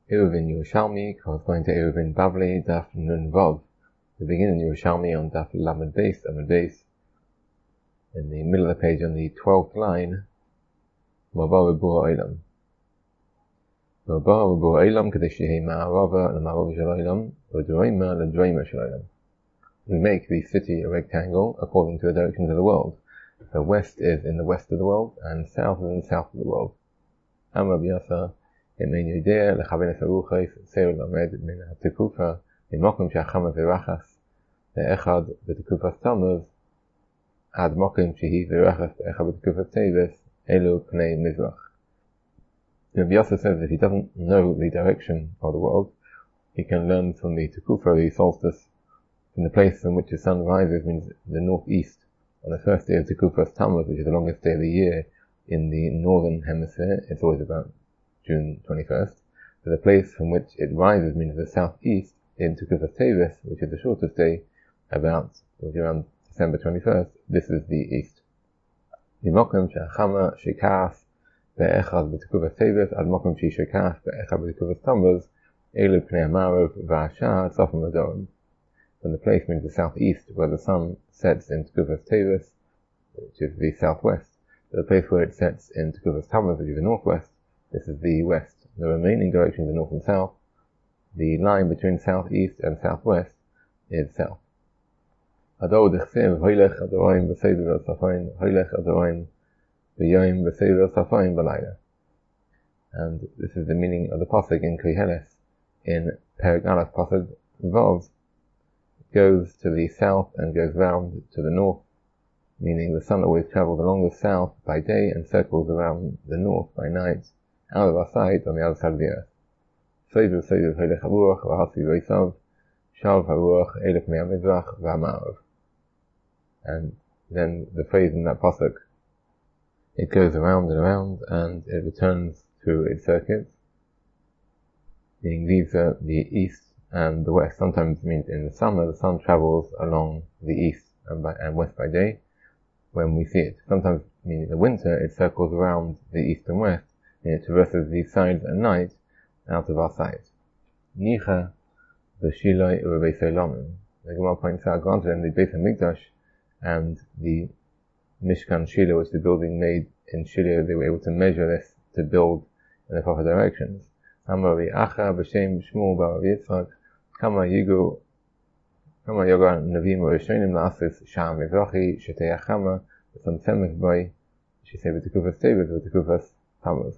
Eruvin Yerushalmi corresponding to Eruvin Bavli, Daf Nun Vav. We begin in Yerushalmi on Daf Lamed Beis, in the middle of the page on the 12th line, Ma'ava B'Bur Olam. Ma'ava B'Bur Olam Kadesh Yehi Ma'arava L'Ma'arava Shel Olam, V'Dreima L'Dreima Shel Olam. We make the city a rectangle according to the directions of the world. So west is in the west of the world, and south is in the south of the world. Amar B'Yasa Yemen Yudea L'Chaven Esaruchais Seir Lamed Min HaTekufa Mimokim Shachama V'Rachas Ve'echad V'Tekufas Tammuz Ad Mokim Shehi V'Rachas Ve'echad V'Tekufas Teves Elu Pnei Mizrach. Rabbi Yosef says that if he doesn't know the direction of the world, he can learn from the Tekufa, the solstice, from the place from which the sun rises, means the northeast, on the first day of Tekufas Tammuz, which is the longest day of the year in the northern hemisphere. It's always about June 21st. So the place from which it rises means the southeast in Tekufas Teves, which is the shortest day, around December 21st. This is the east. Mimokim Shachama Shekas Ve'echad V'Tekufas Teves Ad Mokim Shekas Ve'echad V'Tekufas Tammuz Elu Pnei Amarav V'Ashar Tzafim Adorim. From the place means the southeast, where the sun sets in Tekufas Teves, which is the southwest, to the place where it sets in Tekufas Tammuz, which is the northwest. This is the west. The remaining directions are north and south. The line between southeast and southwest is south. Ador dechsev hoylech adoraim b'seder v'safayin hoylech adoraim v'yoyim b'seder v'safayin v'layla. And this is the meaning of the pasuk in Koheles in Perek Aleph pasuk Vav. Goes to the south and goes round to the north, meaning the sun always travels along the south by day and circles around the north by night, out of our sight on the other side of the earth. Seidu Seidu Hoylech HaRuach V'Hasi V'Eisav Shav HaRuach Elef Mei HaMizrach V'Ha'ma'arav. And then the phrase in that pasuk, it goes around and around and it returns through its circuits, meaning these are the east and the west. Sometimes means in the summer the sun travels along the east and west by day when we see it. Sometimes meaning in the winter it circles around the east and west and it traverses these sides at night out of our sight. Nicha v'shiloi u'beis Elamim. The Gemara points out, granted in the Beis HaMikdash and the Mishkan Shiloh, which the building made in Shiloh, they were able to measure this to build in the proper directions. Amar Acha b'Shem Shmuel bar Yitzchak Kama Yoga Navim Rishonim La'asis Sha'am Mizrachi Shetei Achama V'Sam Tzemech Boi She said V'Tekufas Teves V'Tekufas Tammuz.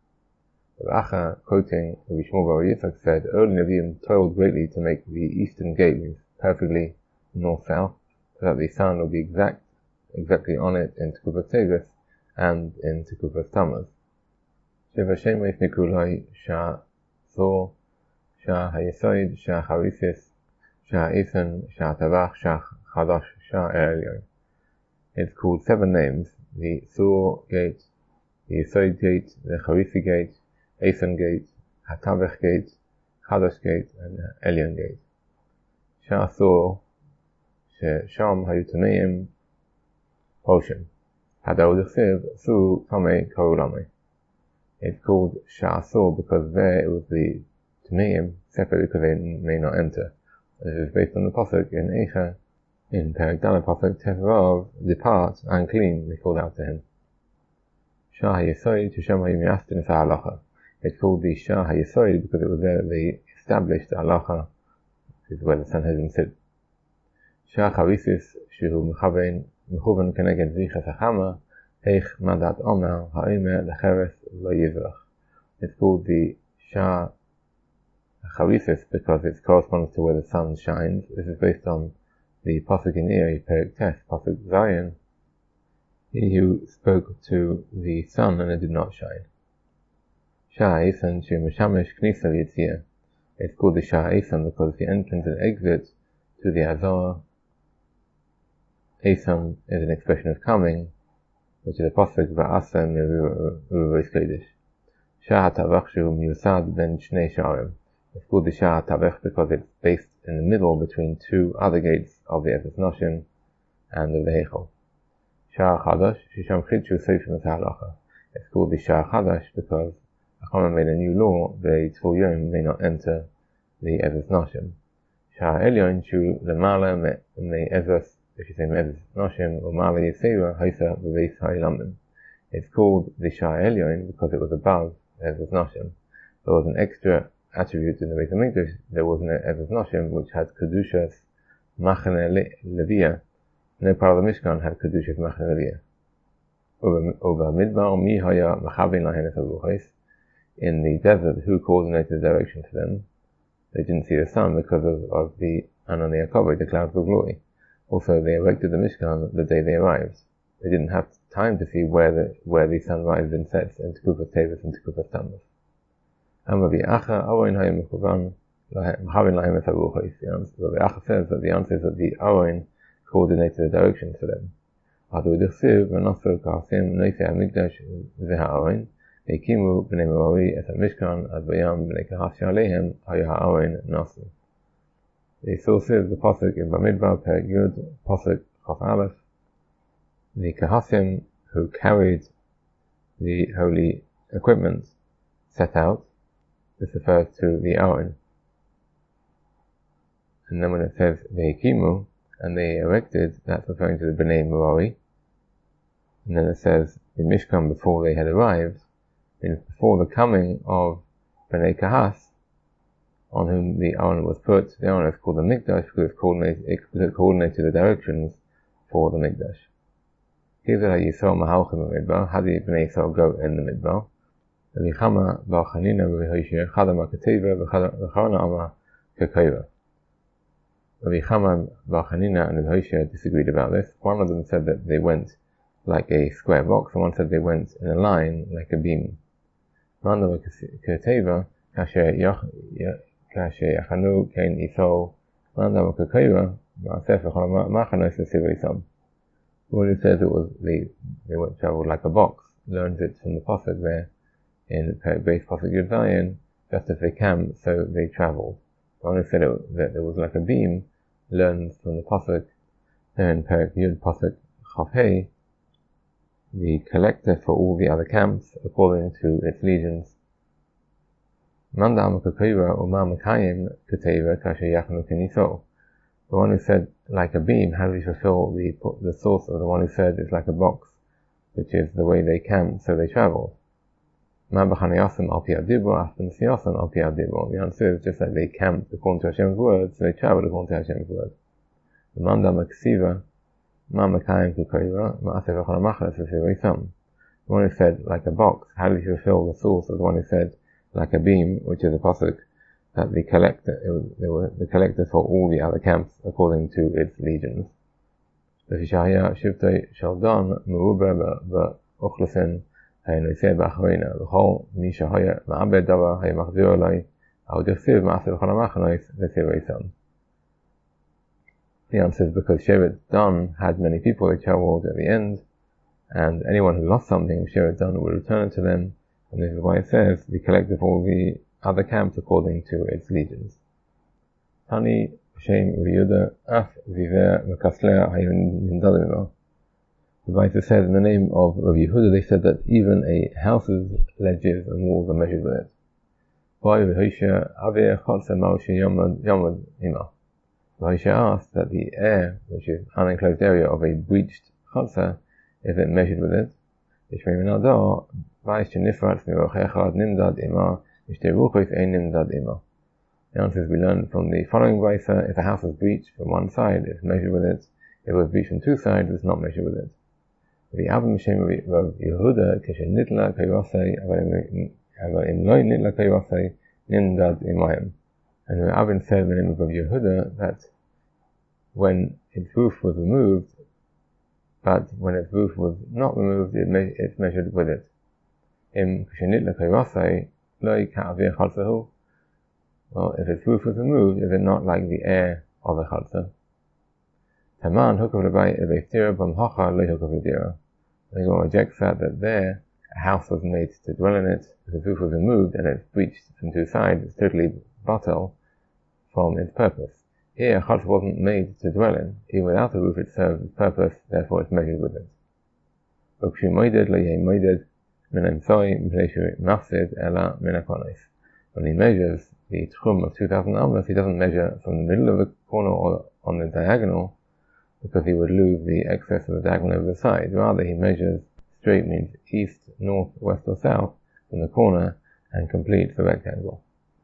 Acha, quoting Rabbi Shmuel bar Yitzchak, said, early Navim toiled greatly to make the eastern gate perfectly north-south, so that the sun will be exactly on it in Tekufas Teves and in Tekufas Tammuz. Sheva Shemesh Nikulai Shah Thor Shah HaYesoid Shah Harisis Shah Ethan Shah Tavach Shah Chadash Shah Elyon. It's called 7 names: the Thor gate, the Yesoid gate, the Harisi gate, Ethan gate, HaTavach gate, Chadash gate, and Elyon gate. Shah Thor Sham Hayutameim Poshem Hadau Dechsev Su Tamei Korulame. It's called Shah Thor because there it was the Tameim separate because they may not enter. This is based on the pasuk in Eicha, in Perek Dalet pasuk Tevrav, depart, unclean, they called out to him. Shah HaYesoid Shem HaYimiastin Halacha. It's called the Shah HaYesoid because it was there that they established the Halacha, which is where the Sanhedrin sits. Shah Harisis Shehu Mechaven Keneged Zichas HaChama Eich Madat Omer Ha'omer Lecheres Lo Yizrach. It's called the Shah Harisis because it corresponds to where the sun shines. This is based on the pasuk in Eri, Perek Tes, pasuk Zion. He who spoke to the sun and it did not shine. Shah Ethan Shu Meshamish Knisa Yitzia. It's called the Shah Ethan because the entrance and exit to the Azor. Ethan is an expression of coming, which is a pasuk Va'asem U'Reis Kodesh. Shah HaTavach Shu Miusad Ben Shnei Sha'arim. It's called the Shah HaTavach because it's based in the middle between 2 other gates of the Ephes Noshim and of the Heichal. Shah Chadash Shisham Chidshu Seifim Halacha. It's called the Shah Chadash because Chama made a new law, the Tzvul Yom may not enter the Eves Noshim. Shah Elyon Shu Lemala me Eves, if you say Eves Noshim, or Mala Yisera, Haisa Beves Ha'ilamin. It's called the Shah Elyon because it was above Eves Noshim. There was an extra attribute in the Beit HaMikdash. There was an Eves Noshim which had Kedushas Machane Leviyah. No part of the Mishkan had Kedushas Machane Leviyah. Over Midbar, Mihaya, Machavin Lahenes Avuchais. In the desert, who coordinated the direction for them? They didn't see the sun because of the Anani Akobah, the clouds of glory. Also, they erected the Mishkan the day they arrived. They didn't have time to see where the sun rises and sets in Tekufas Tevis and Tekufas Tammuz. Rabbi Acha says that the answer is that the Aron coordinated the direction for them. הקימו בני מרארי את המשכן עד בים בני קהת שעליהם היה האורן נשא. The source is the pasuk in Bamidbar, Perek Yud, pasuk Chaf Aleph. The Kahasim who carried the holy equipment set out. This refers to the Aaron. And then when it says Vehikimu, and they erected, that's referring to the Bnei Merari. And then it says the Mishkan before they had arrived, means before the coming of Bnei Kahas, on whom the Aaron was put. The Aaron is called the Mikdash because it coordinated the directions for the Mikdash. Here's how Yisrael Mahalchim Midbar. How did Bnei Yisrael go in the Midbar? Rabbi Chama bar Chanina Rabbi Hoshea Chadama Keteva v'Charana Ama Kekeva. Rabbi Chama bar Chanina and Rabbi Hoshea disagreed about this. One of them said that they went like a square box, and one said they went in a line like a beam. Mandama Keteva Kasher Yachanu Kain Yisrael Mandama Kekeva Ma'asef v'Charana Machanos L'Sivay. Well, it says it was they went traveled like a box. Learned it from the pasuk there in base pasuk Yud Zayin. Just as they camped, so they travelled. When it said that it was like a beam, learns from the pasuk there in Perek Yud pasuk Chaf Hei, the collector for all the other camps according to its legions. Mandam Kekeva Umam Mekayim Keteva Kasher Yachnu Keniso. The one who said like a beam, how do you fulfill the source of the one who said it's like a box, which is the way they camped, so they travelled. The answer is just like they camped according to Hashem's word, so they travelled according to Hashem's word. The one who said like a box, how do you fulfill the source of the one who said like a beam, which is a pasuk that the collector for all the other camps according to its legions. The answer is because Shevet Dan had many people, they travelled at the end, and anyone who lost something, Shevet Dan would return it to them, and this is why it says the collector for all the other camps according to its legions. Tani Shem Yehuda Af Viver Mekaslea Hayun Nimdadimah. The Bible said in the name of Yehuda, they said that even a house's ledges and walls are measured with it. Yehoshua asked that the air, which is unenclosed area of a breached chalsa, is it measured with it? The answer is we learn from the following brisa: if a house is breached from one side, it's measured with it. If it was breached from two sides, it's not measured with it. And Avin said in the name of Yehuda that when its roof was removed, but when its roof was not removed, it's measured with it. Well, if its roof was removed, is it not like the air of a chalsa? Taman hukav lebay eveitira b'mhocha lo hukav l'dira. The Gemara rejects that there a house was made to dwell in it. If its roof was removed and it's breached from two sides, it's totally batel from its purpose. Here, a chalsa wasn't made to dwell in. Even without a roof, it served its purpose. Therefore, it's measured with it. min האמצעי מפני שמפסיד אלא מן הכונס. When he measures the tchum of 2,000 amas, he doesn't measure from the middle of the corner or on the diagonal, because he would lose the excess of the diagonal over the side. Rather, he measures straight means east, north, west or south from the corner and completes the rectangle.